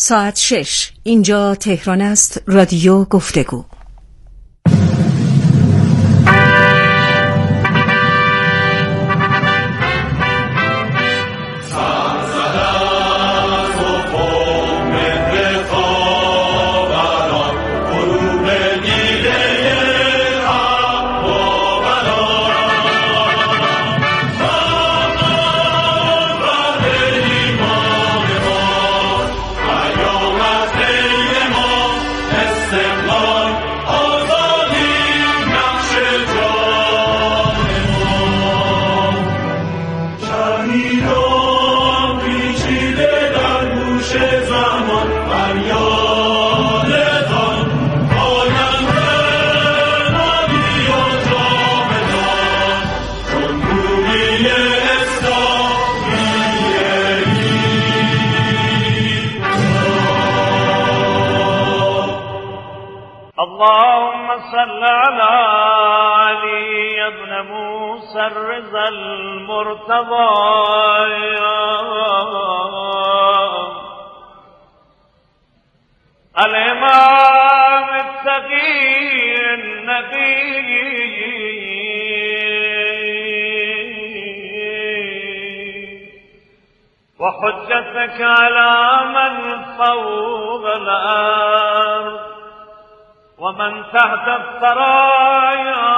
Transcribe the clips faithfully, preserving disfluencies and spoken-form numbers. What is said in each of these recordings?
ساعت شش. اینجا تهران است. رادیو گفتگو. اللهم صل على علي بن موسى الرضا المرتضى الإمام التقي النبي وحجتك على من فوق الأرض ومن تحت الثرايا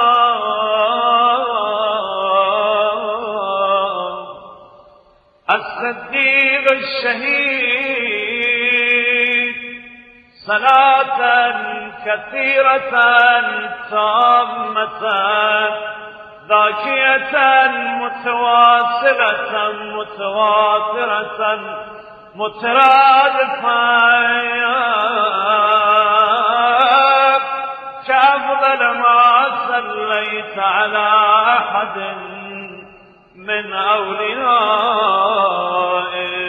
الصديق الشهيد صلاة كثيرة تامة ذاكية متواصلة متواترة مترادفة كأفضل ما صليت على أحد من أوليائك.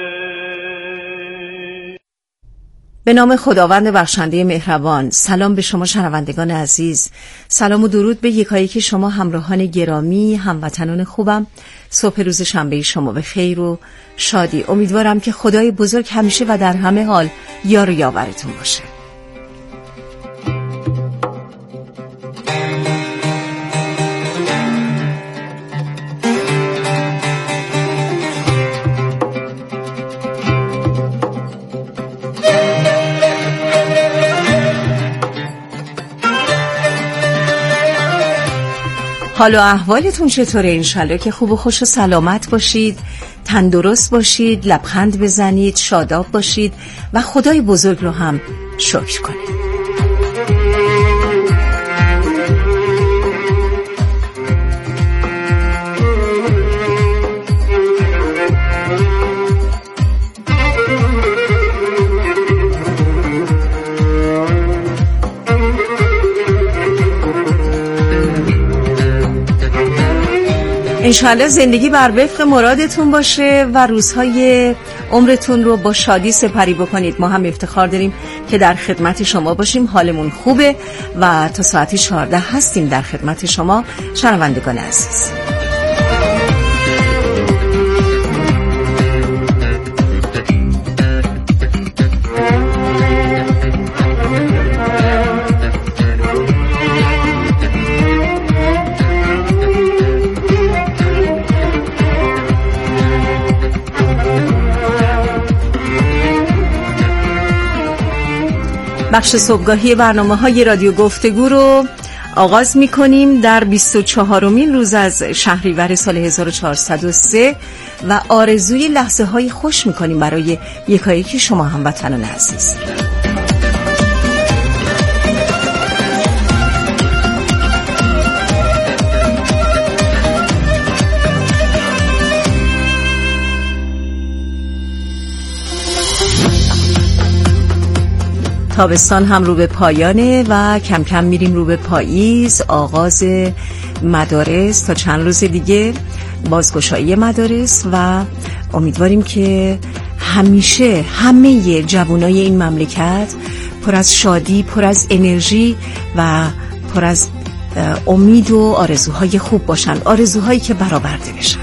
به نام خداوند بخشنده مهربان. سلام به شما شنوندگان عزیز، سلام و درود به یکایک شما همراهان گرامی، هموطنان خوبم. صبح روز شنبه شما به خیر و شادی. امیدوارم که خدای بزرگ همیشه و در همه حال یار و یاورتون باشه. حال و احوالتون چطوره؟ انشالله که خوب و خوش و سلامت باشید، تندرست باشید، لبخند بزنید، شاداب باشید و خدای بزرگ رو هم شکر کنید. انشالله زندگی بر وفق مرادتون باشه و روزهای عمرتون رو با شادی سپری بکنید. ما هم افتخار داریم که در خدمت شما باشیم. حالمون خوبه و تا ساعت چهارده هستیم در خدمت شما شنوندگان عزیز. بخش صبحگاهی برنامه‌های رادیو گفتگو رو آغاز می‌کنیم در بیست و چهارمین روز از شهریور سال هزار و چهارصد و سه و آرزوی لحظه‌های خوش می‌کنیم برای یکایک شما هموطنان عزیز. تابستان هم رو به پایانه و کم کم میریم رو به پاییز، آغاز مدارس تا چند روز دیگه، بازگشایی مدارس و امیدواریم که همیشه همه جوانای این مملکت پر از شادی، پر از انرژی و پر از امید و آرزوهای خوب باشن، آرزوهایی که برآورده بشن.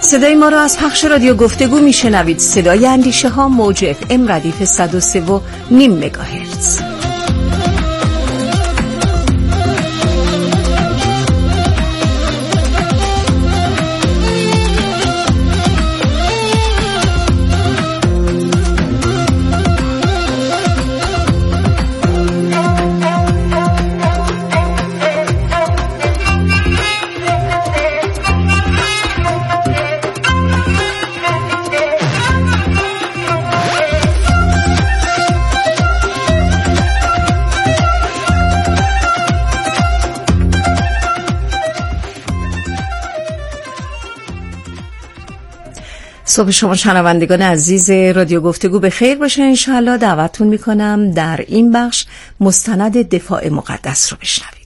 صدای ما را از پخش رادیو گفتگو میشنوید. صدای اندیشه ها، موج اف ام ردیف صد و سه و نیم مگاهرتز. صبح شما شنوندگان عزیز رادیو گفتگو به خیر باشه. انشاءالله دعوتتون میکنم در این بخش مستند دفاع مقدس رو بشنوید.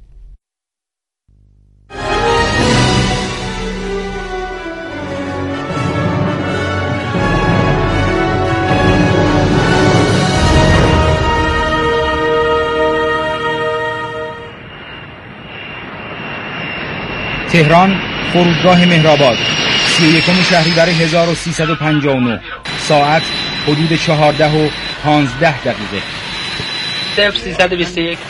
تهران، فرودگاه مهرآباد، سی و یکم شهریور هزار و سیصد و پنجاه و نه، ساعت حدود چهارده و پانزده دقیقه. صفر سیصد و بیست و یک.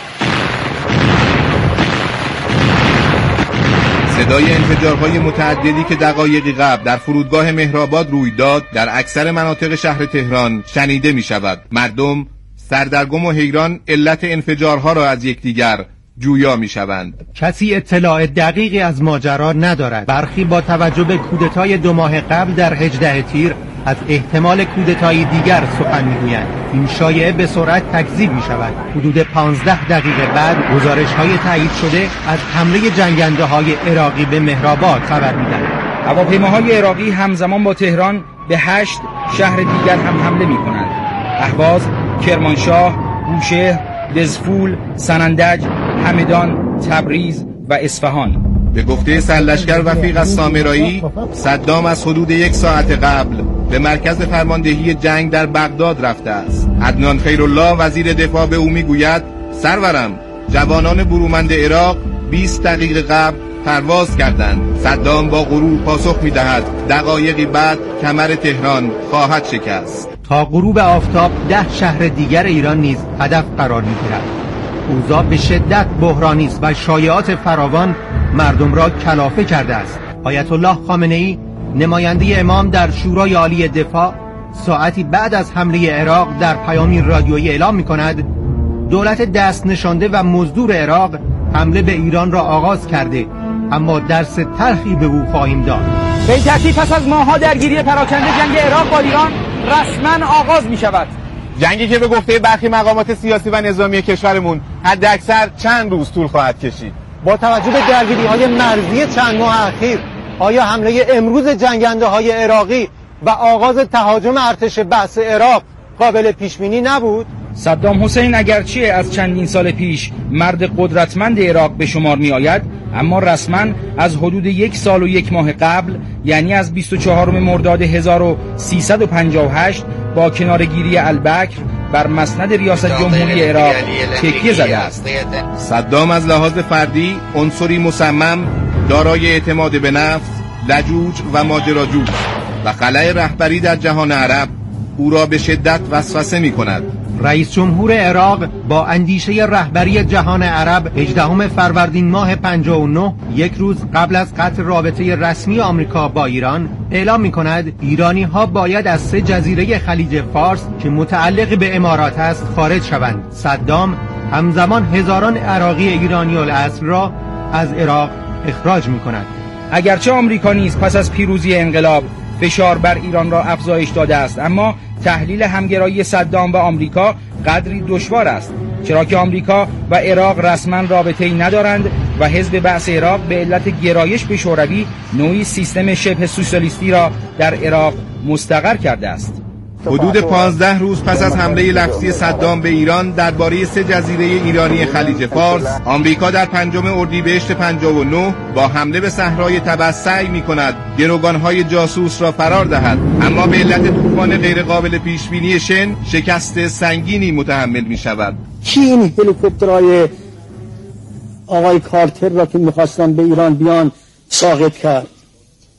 صدای انفجارهای متعددی که دقایقی قبل در فرودگاه مهرآباد روی داد در اکثر مناطق شهر تهران شنیده می شود. مردم سردرگم و حیران علت انفجارها را از یکدیگر جویا می شوند. کسی اطلاع دقیقی از ماجرا ندارد. برخی با توجه به کودتای دو ماه قبل در هجده تیر از احتمال کودتای دیگر سخن میگویند. این شایعه به سرعت تکذیب می شود. حدود پانزده دقیقه بعد گزارش های تایید شده از حمله جنگنده های عراقی به مهرآباد خبر میدهند. هواپیماهای عراقی همزمان با تهران به هشت شهر دیگر هم حمله می کنند. اهواز، کرمانشاه، بوشهر، دزفول، سنندج، همدان، تبریز و اصفهان. به گفته سرلشکر وفیق از سامرایی، صدام از حدود یک ساعت قبل به مرکز فرماندهی جنگ در بغداد رفته است. عدنان خیرالله وزیر دفاع به او میگوید: سرورم، جوانان برومند عراق بیست دقیقه قبل پرواز کردند. صدام با غرور پاسخ میدهد: دقایقی بعد کمر تهران خواهد شکست. تا غروب آفتاب ده شهر دیگر ایران نیز هدف قرار می‌گیرد. اوضاع به شدت بحرانی است و شایعات فراوان مردم را کلافه کرده است. آیت الله خامنه‌ای نماینده امام در شورای عالی دفاع ساعتی بعد از حمله عراق در پیامی رادیویی اعلام می‌کند دولت دست نشانده و مزدور عراق حمله به ایران را آغاز کرده، اما درس تلخی به او خواهیم داد. به این ترتیب پس از ماه‌ها درگیری پراکنده جنگ عراق با ایران رسما آغاز می شود. جنگی که به گفته برخی مقامات سیاسی و نظامی کشورمون حد اکثر چند روز طول خواهد کشید. با توجه به درگیری‌های مرزی چند ماه اخیر، آیا حمله امروز جنگنده های عراقی و آغاز تهاجم ارتش بعث عراق قابل پیش بینی نبود؟ صدام حسین اگرچه از چندین سال پیش مرد قدرتمند عراق به شمار می آید، اما رسما از حدود یک سال و یک ماه قبل، یعنی از بیست و چهارم مرداد هزار و سیصد و پنجاه و هشت با کنارگیری البکر بر مسند ریاست جمهوری عراق تکیه زده است. صدام از لحاظ فردی عنصری مصمم، دارای اعتماد به نفس، لجوج و ماجراجو و خلأ رهبری در جهان عرب او را به شدت وسوسه می کند. رئیس جمهور عراق با اندیشه رهبری جهان عرب هجدهم فروردین ماه پنجاه و نه، یک روز قبل از قطع رابطه رسمی آمریکا با ایران، اعلام می کند ایرانی ها باید از سه جزیره خلیج فارس که متعلق به امارات است خارج شوند. صدام همزمان هزاران عراقی ایرانی الاصل را از عراق اخراج می کند. اگرچه آمریکا نیز پس از پیروزی انقلاب فشار بر ایران را افزایش داده است، اما تحلیل همگرایی صدام و آمریکا قدری دشوار است، چرا که آمریکا و عراق رسما رابطه‌ای ندارند و حزب بعث عراق به علت گرایش به شوروی نوعی سیستم شبه سوسیالیستی را در عراق مستقر کرده است. حدود پانزده روز پس از حمله لفظی صدام به ایران درباره سه جزیره ایرانی خلیج فارس، آمریکا در پنجم اردیبهشت پنجاه و نه با حمله به صحرای طبس سعی می‌کند گروگان‌های جاسوس را فرار دهد، اما به علت طوفان غیرقابل پیش‌بینی شن شکست سنگینی متحمل می‌شود. کی این هلیکوپترهای آقای کارتر را که می‌خواستن به ایران بیان ساقط کرد؟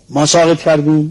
ما ساقط کردیم،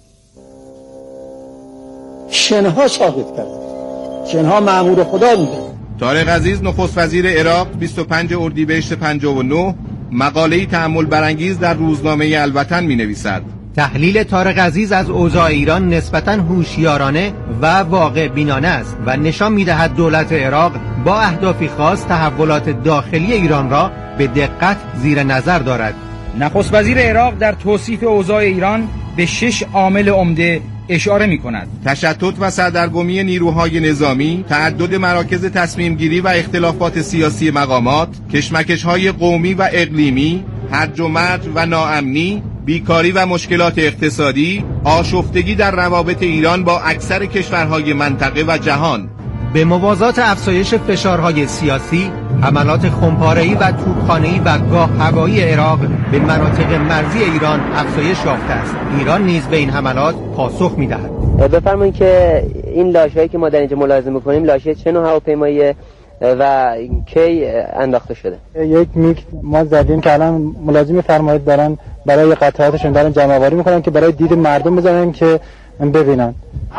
شنها ساقط کردیم، شنها مأمور خدا بوده. طارق عزیز نخست وزیر عراق بیست و پنجم اردیبهشت پنجاه و نه مقاله‌ای تأمل برانگیز در روزنامه الوطن می‌نویسد: تحلیل طارق عزیز از اوضاع ایران نسبتاً هوشیارانه و واقع بینانه است و نشان می‌دهد دولت عراق با اهدافی خاص تحولات داخلی ایران را به دقت زیر نظر دارد. نخست وزیر عراق در توصیف اوضاع ایران به شش عامل عمده اشاره می کند: تشتت و سردرگمی نیروهای نظامی، تعدد مراکز تصمیم گیری و اختلافات سیاسی مقامات، کشمکش‌های قومی و اقلیمی، هرج و مرج و ناامنی، بیکاری و مشکلات اقتصادی، آشفتگی در روابط ایران با اکثر کشورهای منطقه و جهان. به موازات افزایش فشارهای سیاسی، حملات خمپاره‌ای و توپخانه‌ای و گاه هوایی عراق به مناطق مرزی ایران افزایش یافته است. ایران نیز به این حملات پاسخ می‌دهد. بفرمایید که این لاشه‌ای که ما در اینجا ملاحظه می‌کنیم لاشه چه نوع هواپیمایی و کی انداخته شده؟ یک میگ ما زدیم که الان ملازم فرمایید دارن برای قطعاتشون دارن جمع‌آوری می‌کنن که برای دید مردم بزنن که ببینن.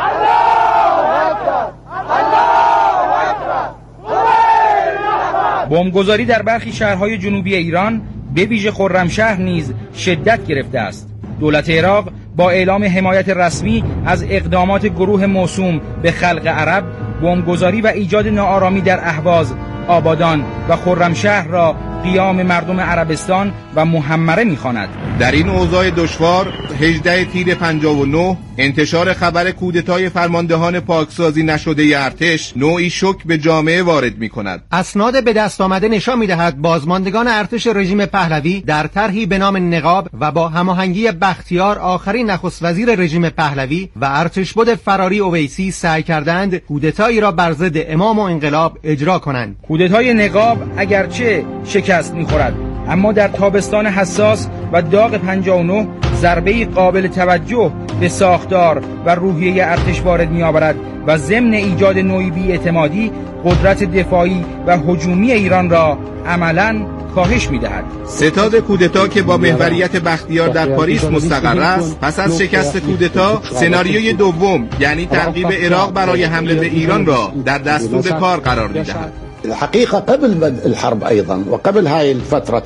بمبگذاری در برخی شهرهای جنوبی ایران به ویژه خرمشهر نیز شدت گرفته است. دولت عراق با اعلام حمایت رسمی از اقدامات گروه موسوم به خلق عرب، بمبگذاری و ایجاد ناآرامی در اهواز، آبادان و خرمشهر را قیام مردم عربستان و محمره می‌خواند. در این اوضاع دشوار هجدهم تیر پنجاه و نه انتشار خبر کودتای فرماندهان پاکسازی نشده ارتش نوعی شوک به جامعه وارد می‌کند. اسناد به دست آمده نشان می‌دهد بازماندگان ارتش رژیم پهلوی در طرحی به نام نقاب و با هماهنگی بختیار آخرین نخست وزیر رژیم پهلوی و ارتشبد فراری اویسی سعی کردند کودتایی را بر ضد امام و انقلاب اجرا کنند. کودتای نقاب اگرچه شکست می‌خورد، اما در تابستان حساس و داغ پنجاه و نه ضربه قابل توجه به ساختار و روحیه ارتش وارد می‌آورد و ضمن ایجاد نوعی بی‌اعتمادی قدرت دفاعی و هجومی ایران را عملاً کاهش می‌دهد. ستاد کودتا که با محوریت بختیار در پاریس مستقر است، پس از شکست کودتا سناریوی دوم یعنی ترغیب عراق برای حمله به ایران را در دستور کار قرار می‌دهد. الحقيقة قبل بدء الحرب أيضا وقبل هاي الفترة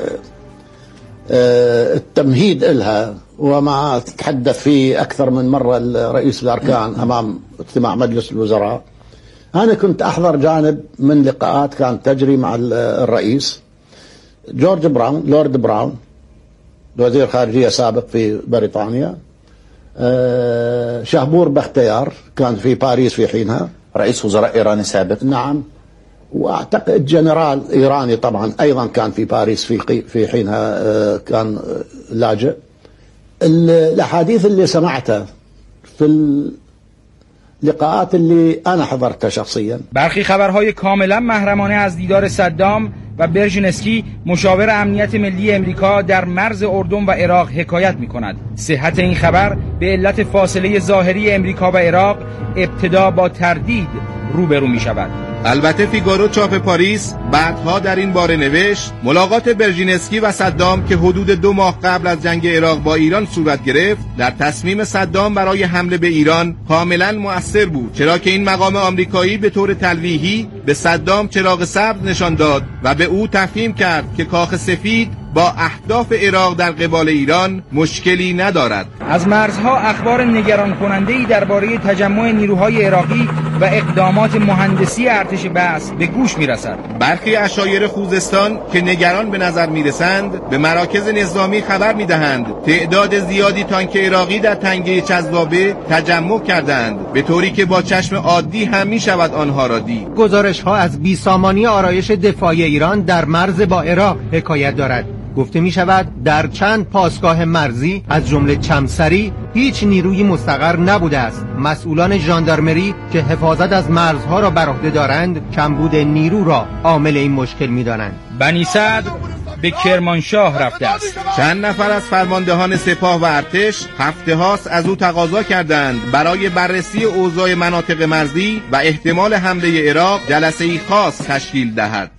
التمهيد إلها، وما تحدث فيه أكثر من مرة رئيس الأركان أمام اجتماع مجلس الوزراء، أنا كنت أحضر جانب من لقاءات كانت تجري مع الرئيس جورج براون، لورد براون وزير خارجية سابق في بريطانيا، شهبور بختيار كان في باريس في حينها رئيس وزراء إيراني سابق. نعم، واعتقد جنرال ايراني طبعا ايضا كان في باريس في في حينها كان لاجئ. الاحاديث اللي سمعتها في اللقاءات اللي انا حضرتها شخصيا، برخی خبرهای کاملا محرمانه از دیدار صدام و برژینسکی مشاور امنیت ملی امریکا در مرز اردن و عراق حکایت می‌کند. صحت این خبر به علت فاصله ظاهری امریکا و عراق ابتدا با تردید روبرو می‌شود. البته فیگارو چاپ پاریس بعدها در این باره نوشت ملاقات برژینسکی و صدام که حدود دو ماه قبل از جنگ عراق با ایران صورت گرفت در تصمیم صدام برای حمله به ایران کاملا مؤثر بود، چرا که این مقام آمریکایی به طور تلویحی به صدام چراغ سبز نشان داد و به او تفهیم کرد که کاخ سفید با اهداف عراق در قبال ایران مشکلی ندارد. از مرزها اخبار نگران کننده‌ای درباره تجمع نیروهای عراقی و اقدامات مهندسی ارتش بعث به گوش میرسد. برخی عشایر خوزستان که نگران به نظر میرسند به مراکز نظامی خبر میدهند تعداد زیادی تانک عراقی در تنگه چزوابه تجمع کردند، به طوری که با چشم عادی هم میشود آنها را دید. گزارش ها از بیسامانی آرایش دفاعی ایران در مرز با عراق حکایت دارد. گفته می شود در چند پاسگاه مرزی از جمله چمسری هیچ نیروی مستقر نبوده است. مسئولان ژاندارمری که حفاظت از مرزها را بر عهده دارند کمبود نیرو را عامل این مشکل می دانند. بنی صدر به کرمانشاه رفته است. چند نفر از فرماندهان سپاه و ارتش هفته هاست از او تقاضا کردند برای بررسی اوضاع مناطق مرزی و احتمال حمله عراق جلسه‌ای خاص تشکیل دهد.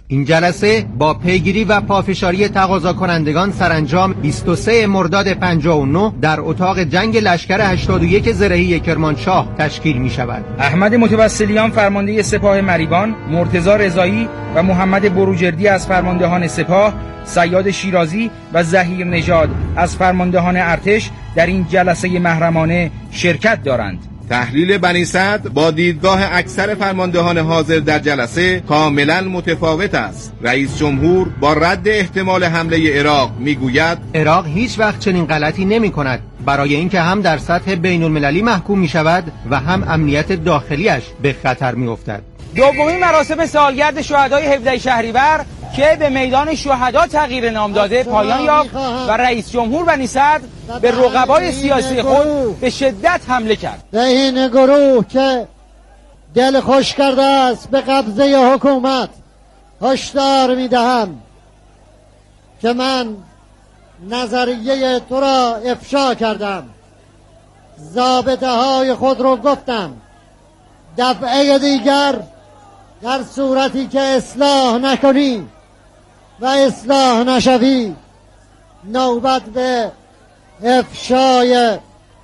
این جلسه با پیگیری و پافشاری تقاضا کنندگان سرانجام بیست و سوم مرداد پنجاه و نه در اتاق جنگ لشکر هشتاد و یک زرهی کرمانشاه تشکیل می شود. احمد متوسلیان فرمانده سپاه مریبان، مرتضی رضایی و محمد بروجردی از فرماندهان سپاه، صیاد شیرازی و ظهیر نژاد از فرماندهان ارتش در این جلسه محرمانه شرکت دارند. تحلیل بنی صدر با دیدگاه اکثر فرماندهان حاضر در جلسه کاملا متفاوت است. رئیس جمهور با رد احتمال حمله عراق میگوید عراق هیچ وقت چنین غلطی نمی کند، برای اینکه هم در سطح بین المللی محکوم می شود و هم امنیت داخلیش به خطر می افتد. دومین مراسم سالگرد شهدای هفده شهریور که به میدان شهدا تغییر نام داده پایان یافت و رئیس جمهور بنی صدر به رقبای سیاسی خود به شدت حمله کرد. به این گروه که دل خوش کرده است به قبضه حکومت هشدار میدهم که من نظریه تو را افشا کردم، ضابطه های خود رو گفتم. دفعه دیگر در صورتی که اصلاح نکنی و اصلاح نشوی نوبت به افشای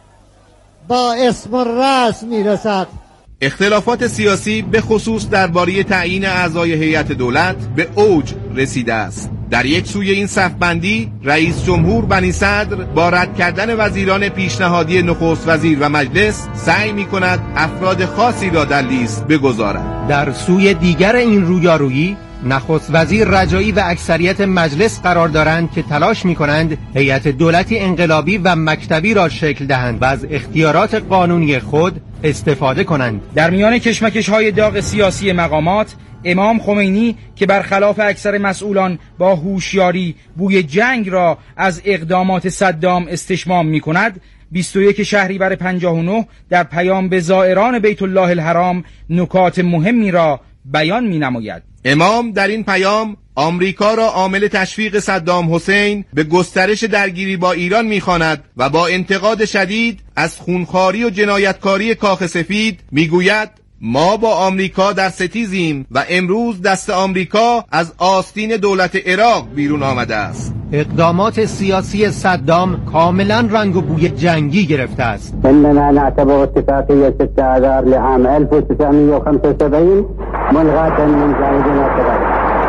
با اسم و رسم میرسد. اختلافات سیاسی به خصوص درباره تعیین اعضای هیئت دولت به اوج رسیده است. در یک سوی این صفبندی رئیس جمهور بنی صدر با رد کردن وزیران پیشنهادی نخست وزیر و مجلس سعی می کند افراد خاصی را در لیست بگذارد. در سوی دیگر این رویارویی نخست وزیر رجایی و اکثریت مجلس قرار دارند که تلاش می کنند هیئت دولتی انقلابی و مکتبی را شکل دهند و از اختیارات قانونی خود استفاده کنند. در میان کشمکش های داغ سیاسی مقامات، امام خمینی که برخلاف اکثر مسئولان با هوشیاری بوی جنگ را از اقدامات صدام استشمام می کند، بیست و یک شهریور پنجاه و نه در پیام به زائران بیت الله الحرام نکات مهمی را بیان می نماید. امام در این پیام آمریکا را عامل تشویق صدام حسین به گسترش درگیری با ایران می‌خواند و با انتقاد شدید از خونخواری و جنایتکاری کاخ سفید میگوید ما با آمریکا در ستیزیم و امروز دست آمریکا از آستین دولت عراق بیرون آمده است. اقدامات سیاسی صدام کاملا رنگ و بوی جنگی گرفته است. اننا نعتبر اتفاقیه ستة آذار لعام ألف وتسعمائة وخمسة وسبعين ملغاة من جانبنا.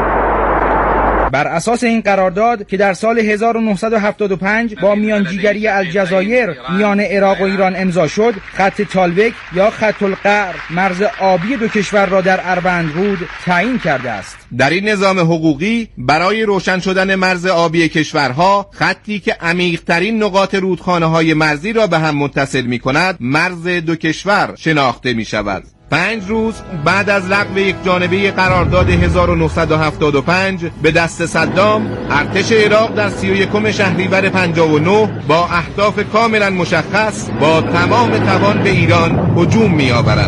بر اساس این قرارداد که در سال هزار و نهصد و هفتاد و پنج با میانجیگری الجزایر میان عراق و ایران امضا شد، خط تالبک یا خط القعر مرز آبی دو کشور را در اروند رود تعیین کرده است. در این نظام حقوقی برای روشن شدن مرز آبی کشورها، خطی که عمیق‌ترین نقاط رودخانه‌های مرزی را به هم متصل می‌کند مرز دو کشور شناخته می‌شود. پنج روز بعد از لغو یک جانبه قرارداد هزار و نهصد و هفتاد و پنج به دست صدام، ارتش عراق در سی و یکم شهریور پنجاه و نه با اهداف کاملا مشخص با تمام توان به ایران هجوم می‌آورد.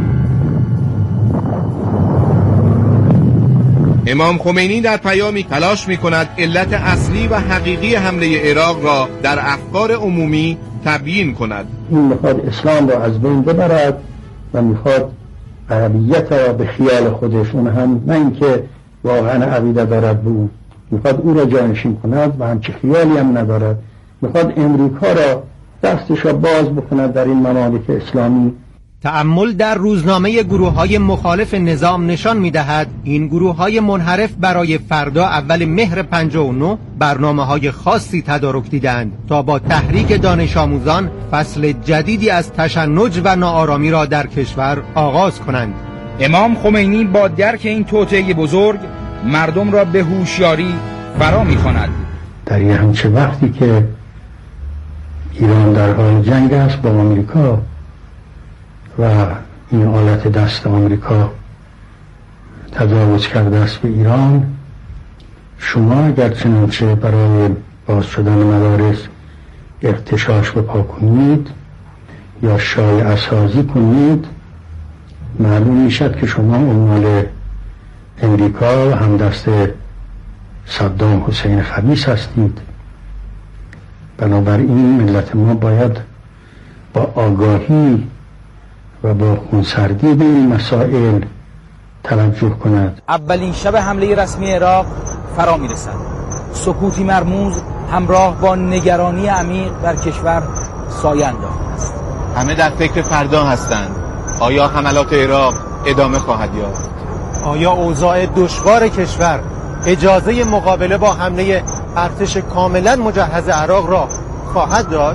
امام خمینی در پیامی تلاش می‌کند علت اصلی و حقیقی حمله عراق را در افکار عمومی تبیین کند. این می‌خواد اسلام را از بین ببرد و میخواد عربیت را به خیال خودش، اون هم نه اینکه واقعا عقیده دارد به اون، میخواد او را جانشین کند و همچه خیالی هم ندارد. میخواد امریکا را دستش را باز بکند در این ممالک اسلامی. تأمل در روزنامه گروه‌های مخالف نظام نشان می‌دهد این گروه‌های منحرف برای فردا اول مهر پنجاه و نه برنامه‌های خاصی تدارک دیدند تا با تحریک دانش آموزان فصل جدیدی از تشنج و ناآرامی را در کشور آغاز کنند. امام خمینی با درک این توطئه بزرگ مردم را به هوشیاری فرا می‌خواند. در یه همچه وقتی که ایران در حال جنگ است با آمریکا و این آلت دست آمریکا تجاوز کرده است به ایران، شما اگر چنانچه برای باز شدن مدارس ارتشاش بپا کنید یا شایعه سازی کنید، معلوم میشد که شما عمال امریکا و همدست صدام حسین خبیث هستید. بنابراین ملت ما باید با آگاهی و با خونسردی به این مسائل توجه کند. اولین شب حمله رسمی عراق فرا میرسد. سکوتی مرموز همراه با نگرانی عمیق بر کشور سایه انداخته است. همه در فکر فردا هستند. آیا حملات عراق ادامه خواهد یافت؟ آیا اوضاع دشوار کشور اجازه مقابله با حمله ارتش کاملا مجهز عراق را خواهد داد؟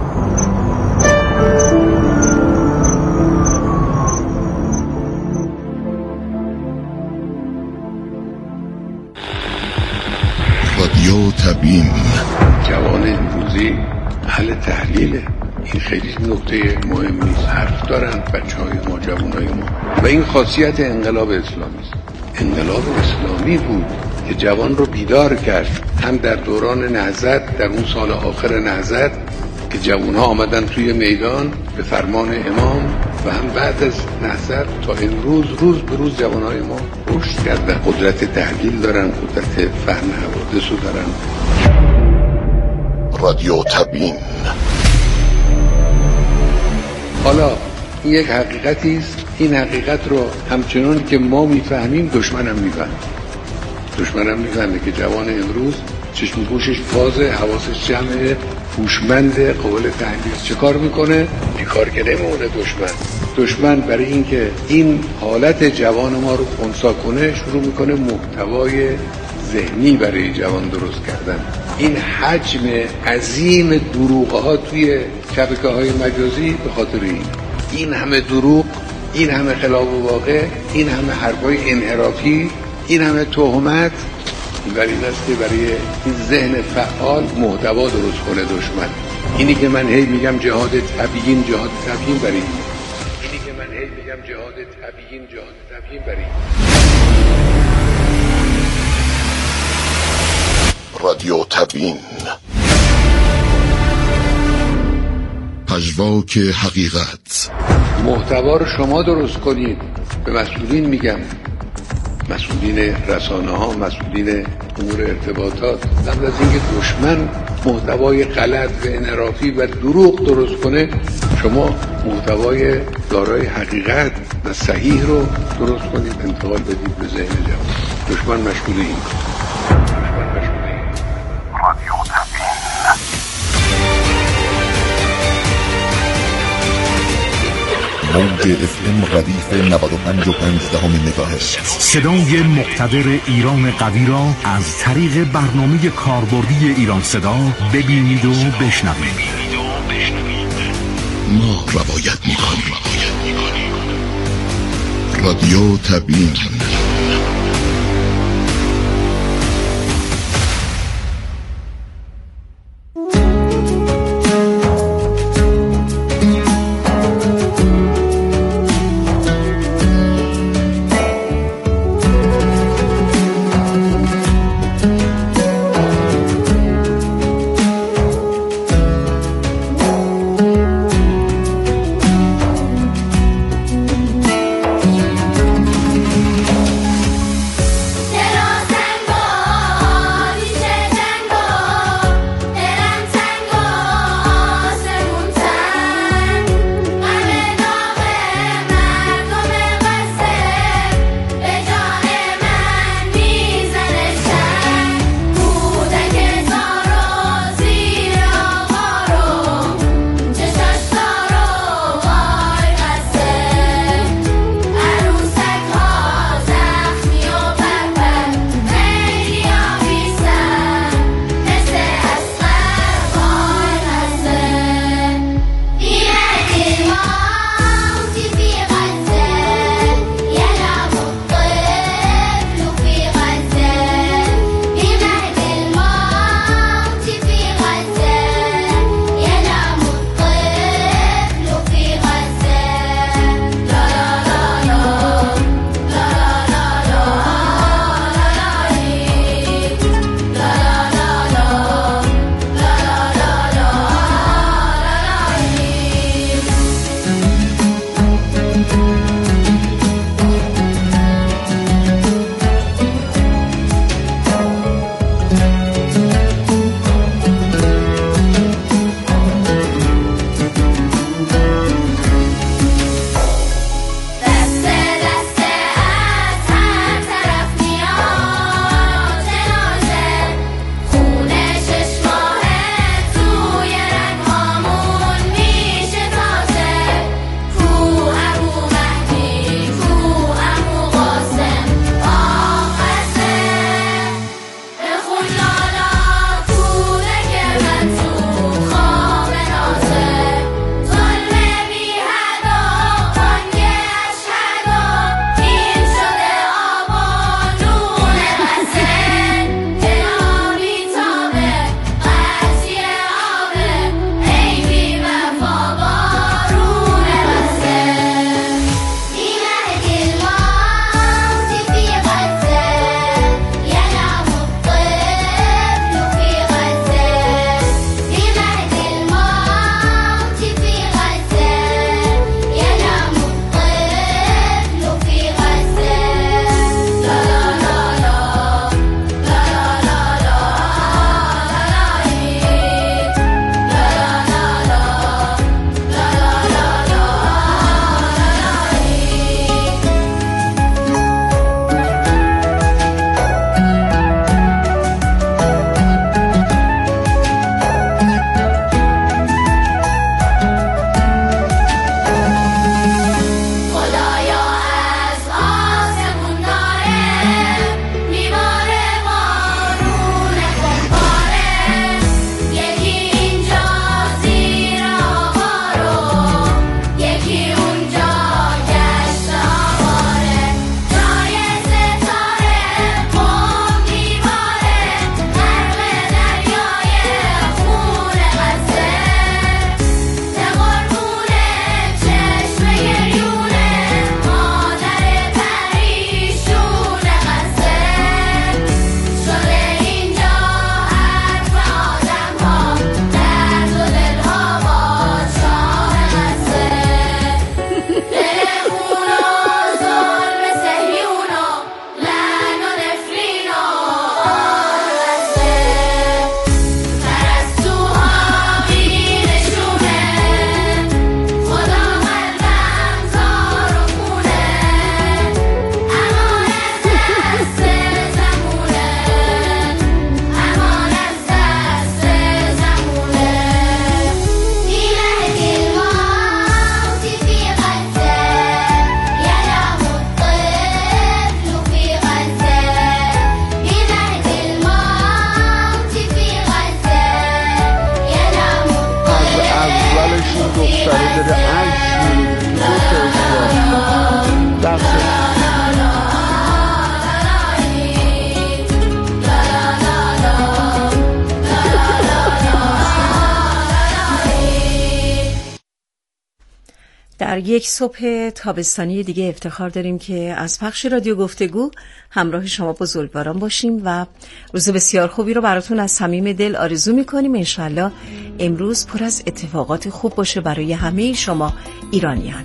رادیو تبیین. جوان امروزی اهل تحلیله، این خیلی نکته مهم نیست. حرف دارن بچه های ما، جوان های ما، و این خاصیت انقلاب اسلامی است. انقلاب اسلامی بود که جوان رو بیدار کرد، هم در دوران نهضت، در اون سال آخر نهضت که جوان ها آمدن توی میدان به فرمان امام، و هم بعد از نهضت تا امروز روز به روز جوان های ما رشد کردن، قدرت تحلیل دارن، قدرت فهم حوادث رو دارن. رادیو تبیین. حالا این یک حقیقتی است، این حقیقت رو همچنان که ما میفهمیم دشمنم میفهمه. دشمنم میفهمه که جوان امروز چشم گوشش بازه، حواسش جمعه، هوشمند، قابل تحلیل. چه کار میکنه؟ بیکار که نمیمونه دشمن. دشمن برای اینکه این حالت جوان ما رو خنثی کنه شروع میکنه محتوای ذهنی برای جوان درست کردن. این حجم عظیم دروغ ها توی شبکه های مجازی به خاطر این این همه دروغ، این همه خلاف واقع، این همه حرفای انحرافی، این همه تهمت، برای این است که برای این ذهن فعال محتوا درست کنه دشمن. اینی که من هی میگم جهاد تبیین، جهاد تبیین برای این. اینی که من هی میگم جهاد تبیین، جهاد تبیین برای این. رادیو تبیین. پژواک حقیقت. محتوا رو شما درست کنید. به مسئولین میگم، مسئولین رسانه ها، مسئولین امور ارتباطات، قبل از اینکه دشمن محتوای غلط و انحرافی و دروغ درست کنه، شما محتوای دارای حقیقت و صحیح رو درست کنید، انتقال بدید به ذهن جوان. دشمن مشغول این دشمن مشغول این رادیو تبیین. موج اف ام ردیف نود و پنج و پنج دهم مگاهرتز. صدای مقتدر ایران قوی را از طریق برنامه کاربردی ایران صدا ببینید و بشنوید. ما روایت می‌کنیم. رادیو تبیین. در یک صبح تابستانی دیگه افتخار داریم که از پخش رادیو گفتگو همراه شما بزرگواران باشیم و روز بسیار خوبی رو براتون از صمیم دل آرزو میکنیم. انشالله امروز پر از اتفاقات خوب باشه برای همه شما ایرانیان.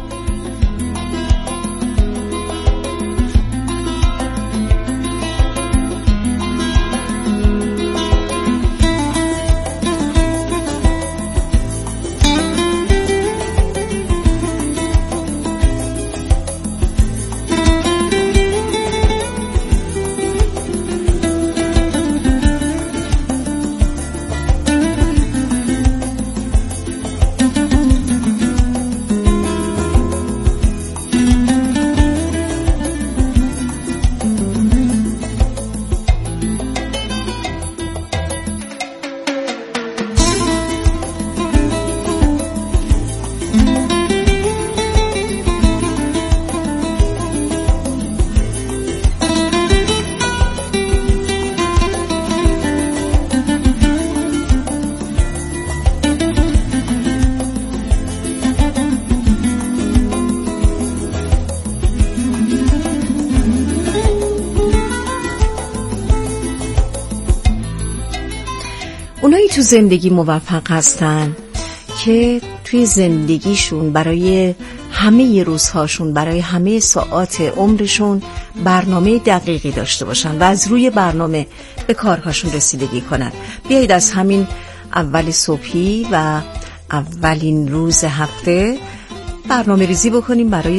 اونایی تو زندگی موفق هستن که توی زندگیشون برای همه روزهاشون، برای همه ساعات عمرشون برنامه دقیقی داشته باشن و از روی برنامه به کارهاشون رسیدگی کنن. بیایید از همین اول صبحی و اولین روز هفته برنامه ریزی بکنیم برای